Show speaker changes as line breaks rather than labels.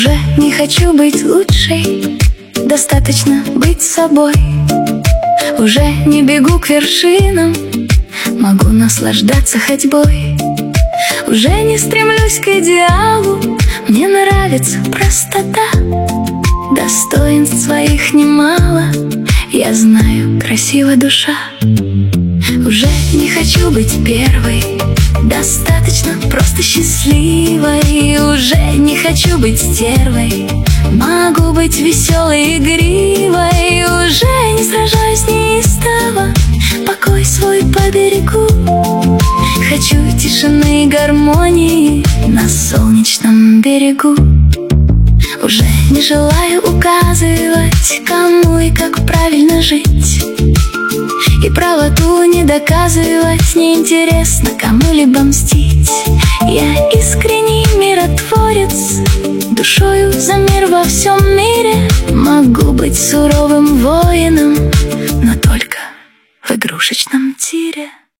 Уже не хочу быть лучшей, достаточно быть собой. Уже не бегу к вершинам, могу наслаждаться ходьбой. Уже не стремлюсь к идеалу, мне нравится простота. Достоинств своих немало, я знаю, красива душа. Уже не хочу быть первой, достаточно просто счастливой. Уже не хочу быть стервой, могу быть веселой, игривой. Уже не сражаюсь неистово, покой свой поберегу. Хочу тишины и гармонии на солнечном берегу. Уже не желаю указывать, кому и как правильно жить, и правоту не доказывать, неинтересно кому-либо мстить. Я искренний миротворец, душою за мир во всем мире. Могу быть суровым воином, но только в игрушечном тире.